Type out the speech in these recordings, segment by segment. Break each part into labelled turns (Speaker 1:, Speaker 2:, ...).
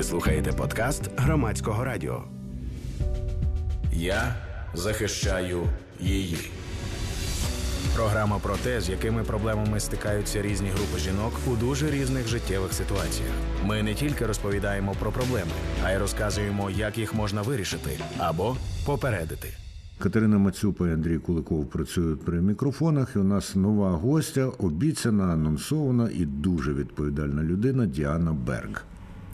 Speaker 1: Ви слухаєте подкаст Громадського радіо. Я захищаю її. Програма про те, з якими проблемами стикаються різні групи жінок у дуже різних життєвих ситуаціях. Ми не тільки розповідаємо про проблеми, а й розказуємо, як їх можна вирішити або попередити.
Speaker 2: Катерина Мацюпа і Андрій Куликов працюють при мікрофонах, і у нас нова гостя, обіцяна, анонсована і дуже відповідальна людина Діана Берг.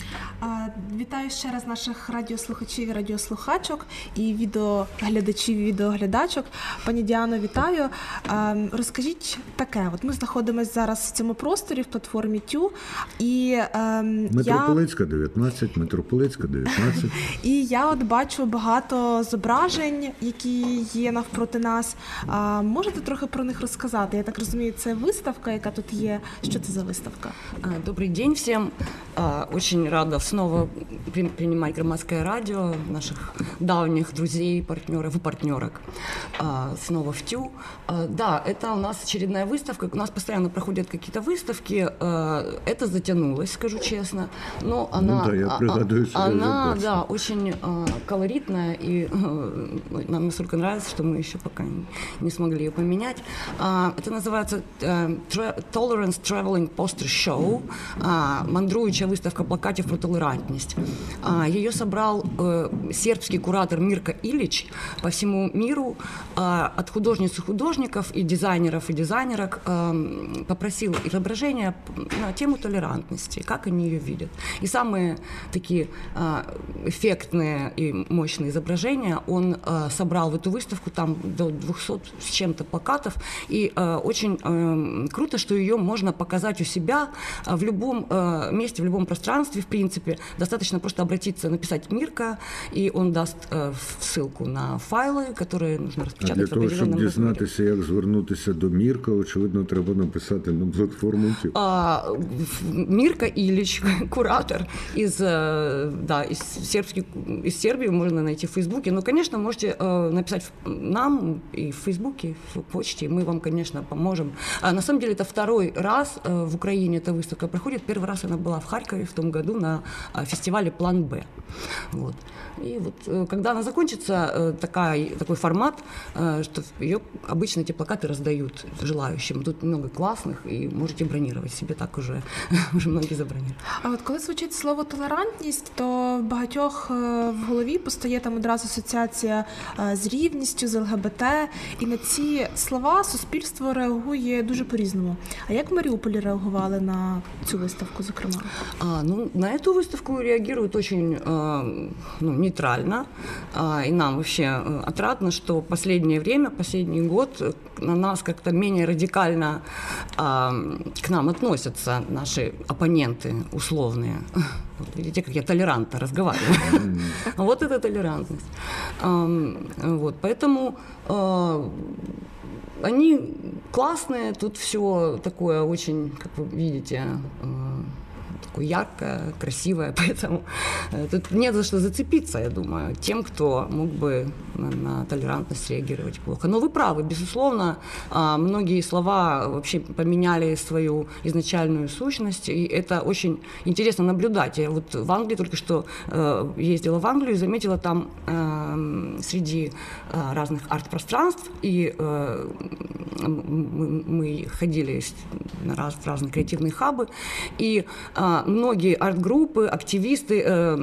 Speaker 3: Вітаю ще раз наших радіослухачів і радіослухачок і відеоглядачів і відеоглядачок. Пані Діано, вітаю. Розкажіть таке, от ми знаходимося зараз в цьому просторі, в платформі ТЮ. І,
Speaker 2: Митрополицька, 19, Митрополицька, 19.
Speaker 3: І я от бачу багато зображень, які є навпроти нас. Можете трохи про них розказати? Я так розумію, це виставка, яка тут є. Що це за виставка?
Speaker 4: Добрый день всем. Очень рада снова принимать Громадское радио, наших давних друзей, партнеров и партнерок. Снова в ТЮ. Да, это у нас очередная выставка. У нас постоянно проходят какие-то выставки. Это затянулось, скажу честно. Но она,
Speaker 2: я пригадываю,
Speaker 4: она да, очень колоритная. И нам настолько нравится, что мы еще пока не смогли ее поменять. Это называется Tolerance Traveling Poster Show. Мандруюча выставка плакатів про толерантність. Ее собрал сербский куратор Мирка Ilić по всему миру. От художниц и художников, и дизайнерок попросил изображения на тему толерантности, как они ее видят. И самые такие эффектные и мощные изображения он собрал в эту выставку, там до 200 с чем-то плакатов. И очень круто, что ее можно показать у себя в любом месте, в любом пространстве, в принципе. Достаточно просто обратиться, написать Мирка, и он даст ссылку на файлы, которые нужно распечатать в определенном размере.
Speaker 2: Для того, щоб дізнатися, як звернутися до Мірка, очевидно, треба написати на платформу ТЮ.
Speaker 4: Мирка Ilić, куратор из Сербии, можно найти в Фейсбуке. Ну, конечно, можете написать нам и в Фейсбуке, в почте, мы вам, конечно, поможем. На самом деле, это второй раз в Украине эта выставка проходит. Первый раз она была в Харькове в том году на фестивале «План Б». Вот. И вот когда она закончится, такой формат, что ее обычно эти плакаты раздают желающим. Тут много классных, и можете бронировать себе, так уже многие забронировали.
Speaker 3: А от коли звучить слово «толерантність», то в багатьох в голові постає там одразу асоціація з рівністю, з ЛГБТ, і на ці слова суспільство реагує дуже по-різному. А як в Маріуполі реагували на цю виставку, зокрема?
Speaker 4: На эту выставку реагируют очень нейтрально, и нам вообще отрадно, что последний год на нас как-то менее радикально к нам относятся наши оппоненты условные. Вот, видите, как я толерантно разговариваю. Вот это толерантность. Вот, поэтому они классные, тут все такое очень, как вы видите, такое яркое, красивое, поэтому тут нет за что зацепиться, я думаю, тем, кто мог бы на толерантность реагировать плохо. Но вы правы, безусловно, многие слова вообще поменяли свою изначальную сущность, и это очень интересно наблюдать. Я вот в Англии только что ездила в Англию и заметила там среди разных арт-пространств, и мы ходили в разные креативные хабы, и многие арт-группы, активисты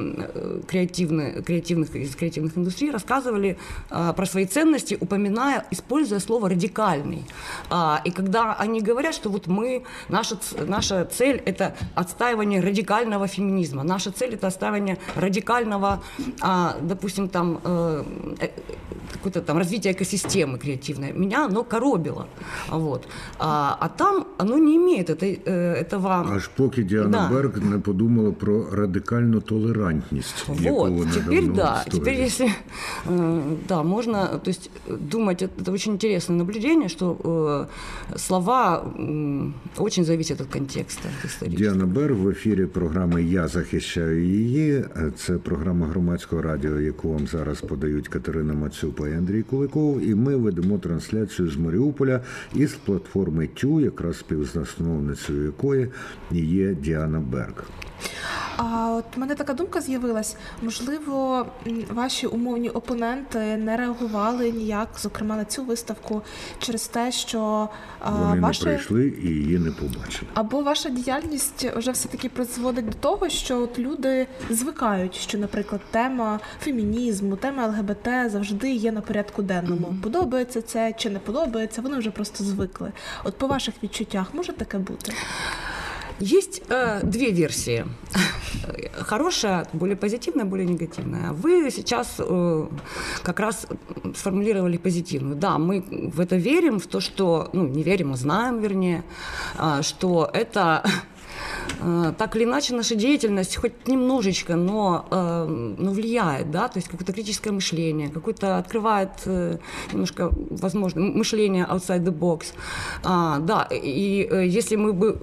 Speaker 4: из креативных индустрий рассказывали про свои ценности, используя слово «радикальный». И когда они говорят, что вот наша цель – это отстаивание радикального феминизма, наша цель – это отстаивание радикального, допустим, там, какое-то там развитие экосистемы креативной. Меня оно коробило. Вот. А там оно не имеет этого...
Speaker 2: Аж поки Діана Берг не подумала про радикальну толерантність.
Speaker 4: Вот, теперь да. Теперь если можно, то есть думать, это очень интересное наблюдение, что слова очень зависят от контекста исторического.
Speaker 2: Діана Берг в ефірі програми «Я захищаю її». Це програма Громадського радіо, яку вам зараз подають Катерина Мацюпа і Андрій Куликов. І ми ведемо трансляцію з Маріуполя із платформи ТЮ, якраз співзасновницею якої є Діана Берг.
Speaker 3: А от в мене така думка з'явилась. Можливо, ваші умовні опоненти не реагували ніяк, зокрема на цю виставку, через те, що
Speaker 2: Вони не прийшли і її не побачили.
Speaker 3: Або ваша діяльність вже все-таки призводить до того, що от люди звикають, що, наприклад, тема фемінізму, тема ЛГБТ завжди є на порядку денному. Подобається це чи не подобається, вони вже просто звикли. От по ваших відчуттях може таке бути?
Speaker 4: Есть две версии. Хорошая, более позитивная, более негативная. Вы сейчас как раз сформулировали позитивную. Да, мы в это верим, в то, что, не верим, а знаем, вернее, что это... Так или иначе, наша деятельность хоть немножечко, но влияет, да, то есть какое-то критическое мышление, какое-то открывает немножко, возможно, мышление outside the box. Да, и если мы бы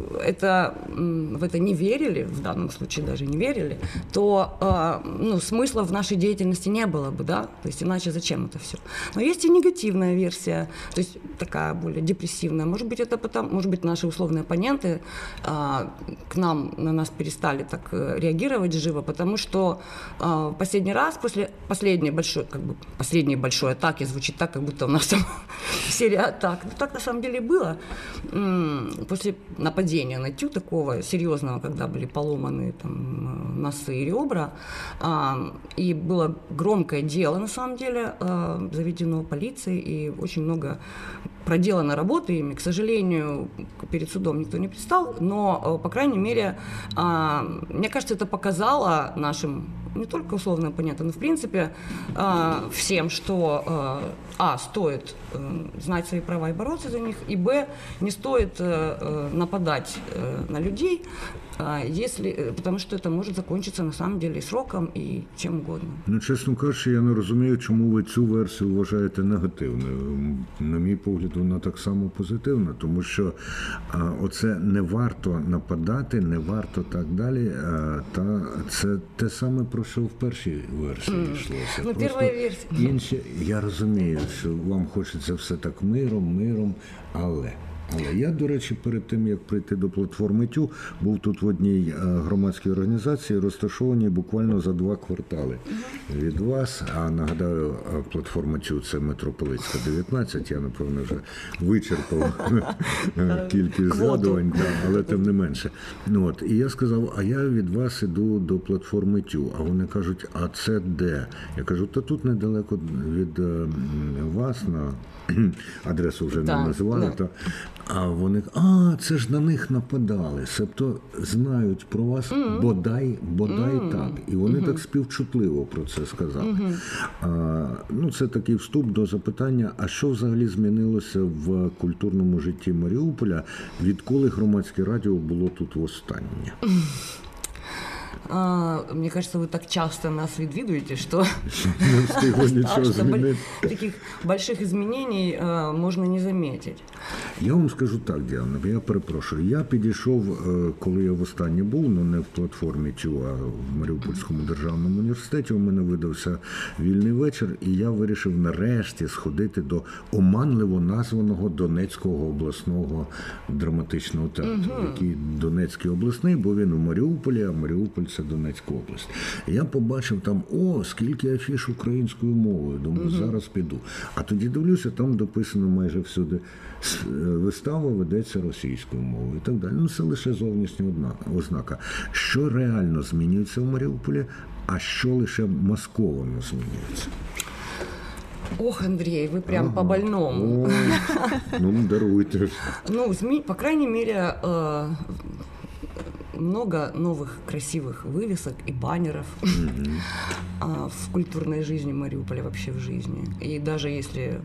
Speaker 4: в это не верили, в данном случае даже не верили, то смысла в нашей деятельности не было бы, да, то есть иначе зачем это все. Но есть и негативная версия, то есть такая более депрессивная. Может быть, это потому, может быть, наши условные оппоненты на нас перестали так реагировать живо, потому что последний раз, после последней большой атаки, звучит так, как будто у нас там серия атак. Но так на самом деле было. После нападения на ТЮ такого серьезного, когда были поломаны там носы и ребра, и было громкое дело, на самом деле, заведено полицией, и очень много проделано работы ими. К сожалению, перед судом никто не предстал, но, по крайней мере, мне кажется, это показало нашим, не только условным оппонентам, но, в принципе, всем, что, стоит знать свои права и бороться за них, и, не стоит нападать на людей, потому що це може закінчитися, на самом деле, сроком і чим угодно.
Speaker 2: Чесно кажучи, я не розумію, чому ви цю версію вважаєте негативною. На мій погляд, вона так само позитивна, тому що оце не варто нападати, не варто так далі, та це те саме, про що в першій версії йшлося.
Speaker 4: Перша версія.
Speaker 2: Інші, я розумію, що вам хочеться все так миром, але я, до речі, перед тим, як прийти до платформи ТЮ, був тут в одній громадській організації, розташованій буквально за 2 квартали від вас. А нагадаю, платформа ТЮ – це Митрополицька, 19. Я, напевно, вже вичерпав кількість згадувань, але тим не менше. І я сказав, а я від вас іду до платформи ТЮ. А вони кажуть, а це де? Я кажу, та тут недалеко від вас, на адресу вже не називали. А вони, це ж на них нападали, себто знають про вас, бодай так. І вони так співчутливо про це сказали. Це такий вступ до запитання, а що взагалі змінилося в культурному житті Маріуполя, відколи громадське радіо було тут востаннє?
Speaker 4: Мне кажется, вы так часто нас відвідуєте, что таких больших изменений можно не заметить.
Speaker 2: Я вам скажу так, Діана, я перепрошую. Я підійшов, коли я востаннє був, не в платформі ТЮ, а в Маріупольському державному університеті, у мене видався вільний вечір, і я вирішив нарешті сходити до оманливо названого Донецького обласного драматичного театру, який Донецький обласний, бо він у Маріуполі, а Маріуполь – це Донецька область. І я побачив там, скільки афіш українською мовою. Думаю, зараз піду. А тоді дивлюся, там дописано майже всюди, вистава ведеться російською мовою і так далі. Це лише зовнішня ознака. Що реально змінюється в Маріуполі, а що лише масковано змінюється?
Speaker 4: Ох, Андрей, вы прям по-больному.
Speaker 2: Даруйте.
Speaker 4: По крайней мере, много новых красивых вывесок и баннеров в культурной жизни Мариуполя, вообще в жизни. И даже если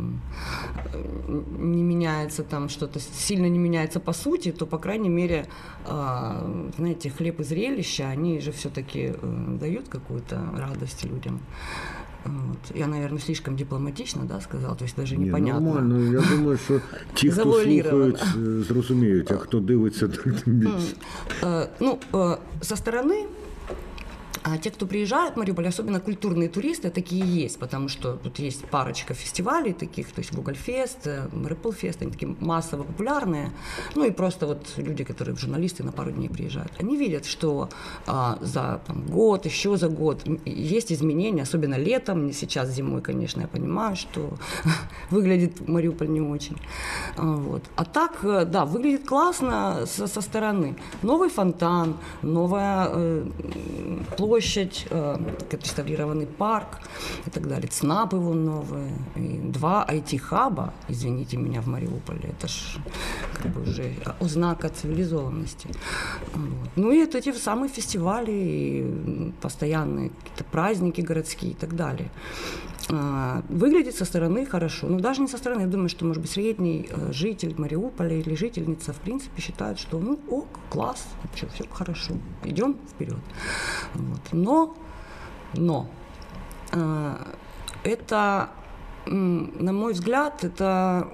Speaker 4: не меняется там что-то, сильно не меняется по сути, то, по крайней мере, знаете, хлеб и зрелища, они же все-таки дают какую-то радость людям. Я, наверное, слишком дипломатично, сказала, то есть даже непонятно.
Speaker 2: Нормально, я думаю, що ті, хто слухають, зрозуміють, а хто дивиться, так тим більше.
Speaker 4: Со стороны А те, кто приезжают в Мариуполь, особенно культурные туристы, такие есть, потому что тут есть парочка фестивалей таких, то есть Гогольфест, Мариуполь-фест, они такие массово популярные, ну и просто вот люди, которые журналисты на пару дней приезжают, они видят, что за год, еще за год есть изменения, особенно летом, не сейчас зимой, конечно, я понимаю, что выглядит Мариуполь не очень. Вот. А так, да, выглядит классно со стороны. Новый фонтан, новая площадь, отреставрированный парк и так далее. ЦНАП его новые. И 2 IT-хаба, извините меня, в Мариуполе. Это ж как бы уже ознака цивилизованности. Вот. Ну и это те самые фестивали, и постоянные какие-то праздники городские и так далее. Выглядит со стороны хорошо. Но даже не со стороны. Я думаю, что, может быть, средний житель Мариуполя или жительница, в принципе, считает, что, ну, ок, класс, все хорошо, идем вперед. Вот. Но это, на мой взгляд, это,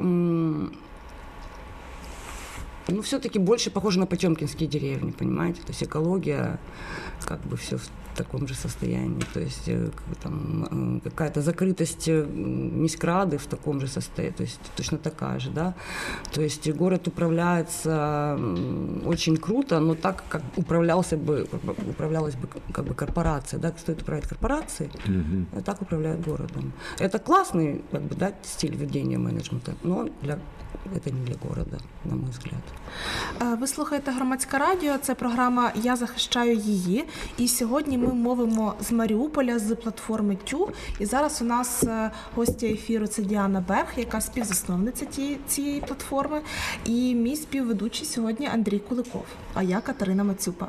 Speaker 4: ну, все-таки больше похоже на потемкинские деревни, понимаете? То есть экология, как бы все в таком же состоянии, то есть там какая-то закрытость Міськради в таком же состоянии, то есть точно такая же, да, то есть город управляется очень круто, но так, как управлялась бы как бы корпорация, да, стоит управлять корпорацией, так управляют городом. Это классный, как бы, да, стиль ведения менеджмента, но це не для города, на мой взгляд.
Speaker 3: Ви слухаєте Громадське радіо, це програма «Я захищаю її». І сьогодні ми мовимо з Маріуполя, з платформи ТЮ. І зараз у нас гостя ефіру – це Діана Берг, яка співзасновниця цієї платформи. І мій співведучий сьогодні Андрій Куликов, а я Катерина Мацюпа.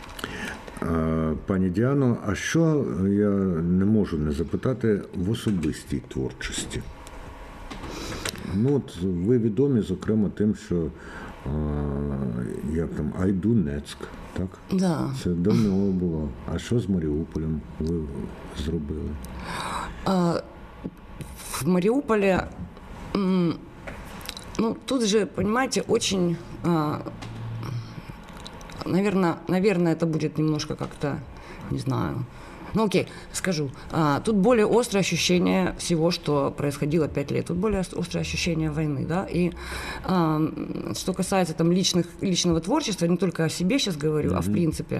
Speaker 2: Пані Діано, а що я не можу не запитати в особистій творчості? Ну, от ви відомі, зокрема, тим, що як там, Айдунецьк, так?
Speaker 4: Да.
Speaker 2: Це давно було. А що з Маріуполем ви зробили?
Speaker 4: В Мариуполе, ну, тут же, понимаете, очень, наверное, это будет немножко как-то, не знаю. Ну, окей, скажу. Тут более острое ощущение всего, что происходило 5 лет. Тут более острое ощущение войны, да. И что касается там личного творчества, не только о себе сейчас говорю, а в принципе,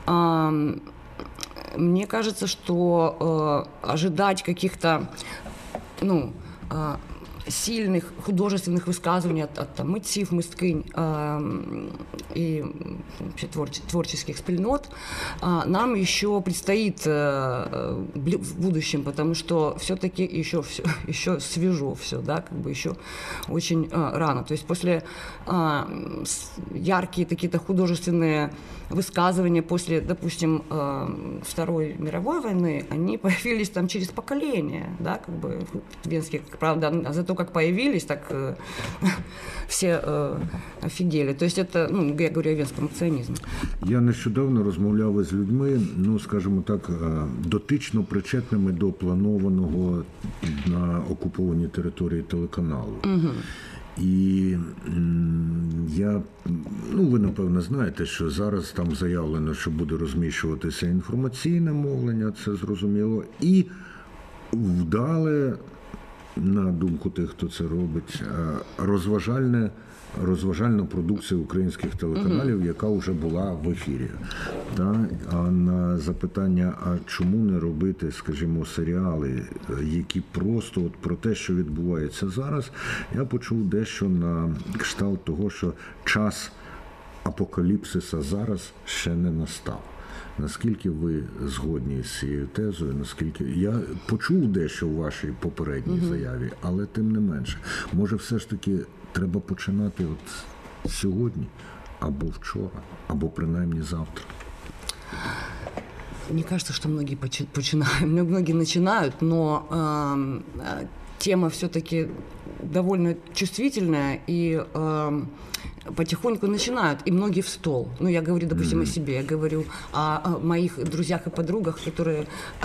Speaker 4: мне кажется, что ожидать каких-то, ну, сильных художественных высказываний от там, митців, мисткинь и вообще творческих спільнот нам еще предстоит в будущем, потому что все-таки еще свежо все, да, как бы еще очень рано. То есть после яркие какие-то художественные высказывания после, допустим, Второй мировой войны, они появились там через поколение, да, как бы венские, правда, а зато как появились, так все офігели. Тобто це, ну, я говорю о венському акціонізмі. Я
Speaker 2: нещодавно розмовляв із людьми, ну, скажімо так, дотично причетними до планованого на окупованій території телеканалу. Угу. І ви, напевно, знаєте, що зараз там заявлено, що буде розміщуватися інформаційне мовлення, це зрозуміло, і вдале, на думку тих, хто це робить, розважальна продукція українських телеканалів, яка вже була в ефірі. А на запитання, а чому не робити, скажімо, серіали, які просто от про те, що відбувається зараз, я почув дещо на кшталт того, що час апокаліпсиса зараз ще не настав. Наскільки ви згодні з цією тезою, наскільки я почув дещо у вашій попередній заяві, але тим не менше, може все ж таки треба починати от сьогодні, або вчора, або принаймні завтра?
Speaker 4: Мне кажется, что многие начинают, но тема все-таки довольно чувствительная, и потихоньку начинают, и многие в стол. Ну, я говорю, допустим, о себе, я говорю о моих друзьях и подругах, которые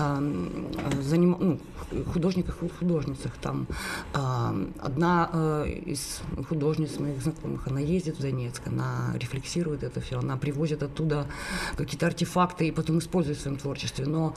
Speaker 4: художниках и художницах. Там одна из художниц моих знакомых, она ездит в Донецк, она рефлексирует это все, она привозит оттуда какие-то артефакты и потом использует в своем творчестве. Но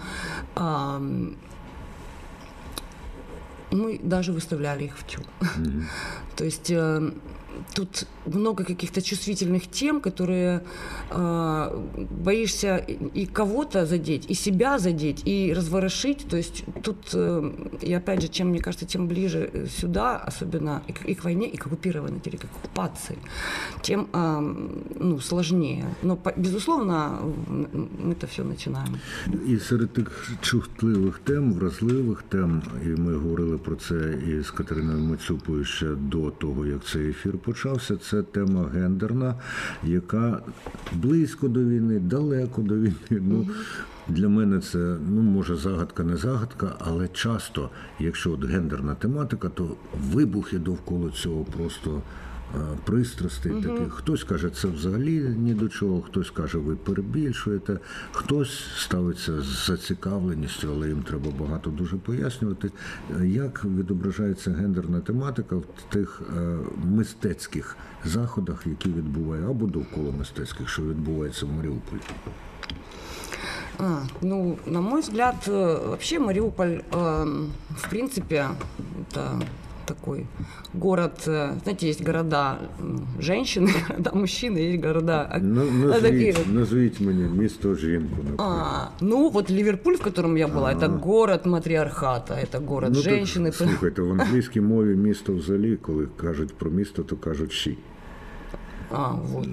Speaker 4: мы даже выставляли их в ТЮ. То есть тут много каких-то чувствительных тем, которые боишься и кого-то задеть, и себя задеть, и разворошить. То есть тут, и опять же, чем, мне кажется, тем ближе сюда, особенно и к войне, и к оккупированной территории, к оккупации, тем сложнее. Но, безусловно, ми це все починаємо.
Speaker 2: І серед тих чутливих тем, вразливих тем, і ми говорили про це із Катериною Мацюпою ще до того, як цей ефір почався, це тема гендерна, яка близько до війни, далеко до війни. Для мене це, може, загадка, не загадка, але часто, якщо от гендерна тематика, то вибухи довкола цього просто пристрастей таких. Хтось каже, це взагалі ні до чого, хтось каже, ви перебільшуєте, хтось ставиться з зацікавленістю, але їм треба багато дуже пояснювати, як відображається гендерна тематика в тих мистецьких заходах, які відбуваються, або довкола мистецьких, що відбувається в Маріуполі.
Speaker 4: На мой взгляд, вообще Мариуполь, в принципе, это такой город, знаете, есть города женщин, города мужчин, есть города...
Speaker 2: Назвіть мені місто жінку.
Speaker 4: Вот Ливерпуль, в котором я была, это город матриархата, это город женщины.
Speaker 2: Слухайте, в англійській мові місто взагалі, коли кажуть про місто, то кажуть «she».
Speaker 4: Вот.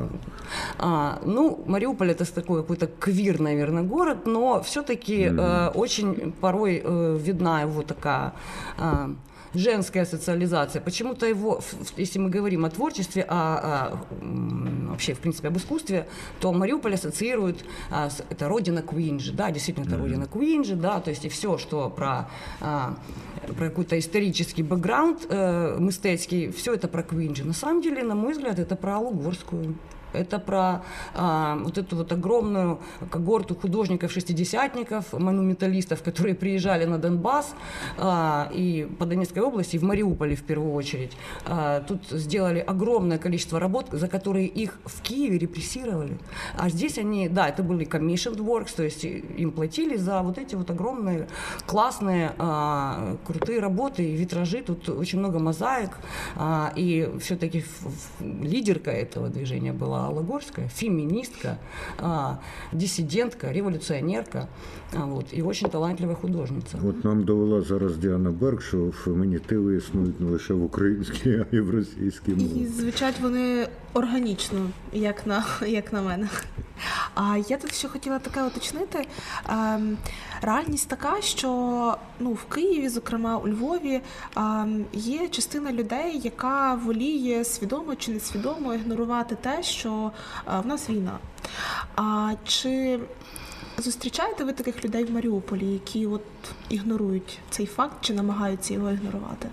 Speaker 2: Да.
Speaker 4: Мариуполь это такой какой-то квир, наверное, город, но все-таки очень порой видна его такая женская социализация. Почему-то его, если мы говорим о творчестве, вообще, в принципе, об искусстве, то Мариуполь ассоциирует это родина Куинджи, да, действительно, это родина Куинджи, да, то есть и все, что про какой-то исторический бэкграунд мистецкий, все это про Куинджи. На самом деле, на мой взгляд, это про Аллу Горскую. Это про вот эту вот огромную когорту художников-шестидесятников, монументалистов, которые приезжали на Донбасс и по Донецкой области, и в Мариуполе в первую очередь. Тут сделали огромное количество работ, за которые их в Киеве репрессировали. А здесь они, да, это были commissioned works, то есть им платили за вот эти вот огромные, классные, крутые работы и витражи. Тут очень много мозаик, и все-таки лидерка этого движения была Алла Горская, феминистка, диссидентка, революціонерка, і дуже талантлива художниця.
Speaker 2: От нам довела зараз Діана Берг, що фемінітиви існують не лише в українській, а й в російській мові.
Speaker 3: І звучать вони органічно, як на мене. А я тут ще хотіла таке уточнити. Реальність така, що в Києві, зокрема у Львові, є частина людей, яка воліє свідомо чи несвідомо ігнорувати те, що в нас війна. Чи зустрічаєте ви таких людей в Маріуполі, які от ігнорують цей факт чи намагаються його ігнорувати?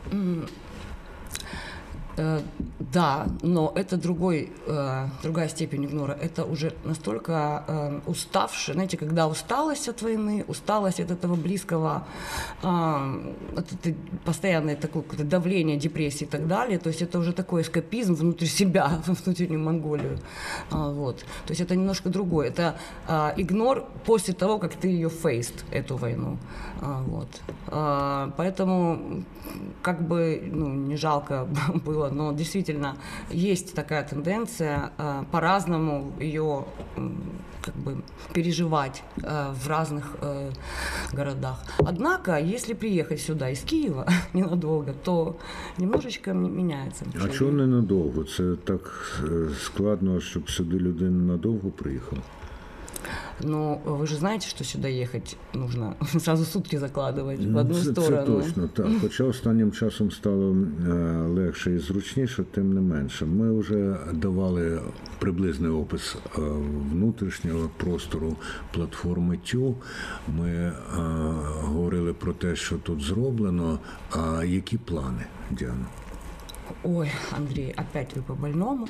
Speaker 4: Да, но это другая степень игнора. Это уже настолько уставшее, знаете, когда усталость от войны, усталость от этого близкого, от этой постоянное такое давление, депрессии и так далее. То есть это уже такой эскапизм внутри себя, внутреннюю Монголию. Вот. То есть это немножко другое. Это игнор после того, как ты ее faced, эту войну. Вот. Поэтому как бы не жалко было, но действительно есть такая тенденция по-разному ее как бы переживать в разных городах. Однако, если приехать сюда из Киева ненадолго, то немножечко меняется.
Speaker 2: А чого ненадовго? Це так складно, щоб сюди людина надовго приїхала?
Speaker 4: Но вы же знаете, что сюда ехать нужно сразу сутки закладывать в одну сторону.
Speaker 2: Це точно, так. Хоча останнім часом стало легше і зручніше, тим не менше. Ми вже давали приблизний опис внутрішнього простору платформи ТЮ. Ми говорили про те, що тут зроблено. А які плани, Діана?
Speaker 4: Ой, Андрей, опять вы по больному.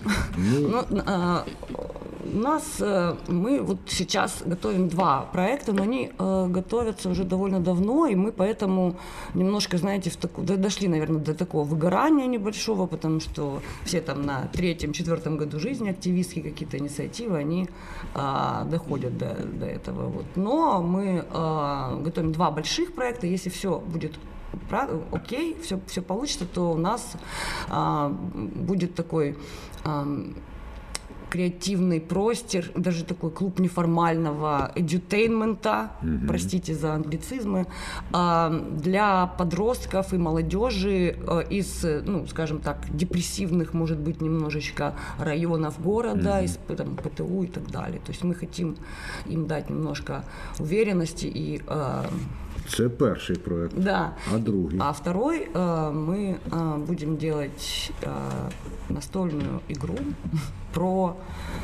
Speaker 4: У нас, мы вот сейчас готовим 2 проекта, но они готовятся уже довольно давно, и мы поэтому немножко, знаете, дошли, наверное, до такого выгорания небольшого, потому что все там на 3-4 году жизни активистские какие-то инициативы, они доходят до этого. Вот. Но мы готовим 2 больших проекта, если все будет окей, все получится, то у нас будет такой креативный простор, даже такой клуб неформального эдютейнмента, простите за англицизмы, для подростков и молодежи из, ну, скажем так, депрессивных, может быть, немножечко районов города, из там, ПТУ и так далее. То есть мы хотим им дать немножко уверенности и...
Speaker 2: Це перший проект,
Speaker 4: да.
Speaker 2: А другий?
Speaker 4: А второй мы будем делать настольную игру про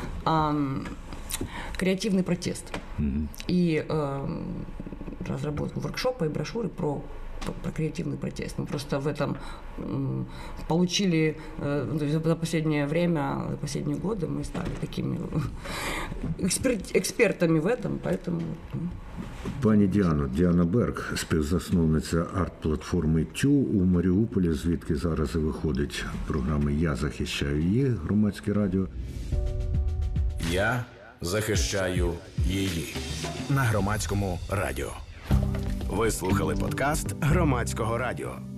Speaker 4: креативный протест и разработку воркшопа и брошюры про креативный протест. Мы просто в этом получили за последнее время, за последние годы мы стали такими экспертами в этом, поэтому...
Speaker 2: Пані Діано, Діана Берг, співзасновниця арт-платформи ТЮ у Маріуполі, звідки зараз і виходить програма «Я захищаю її», громадське радіо.
Speaker 1: Я захищаю її на Громадському радіо. Ви слухали подкаст Громадського радіо.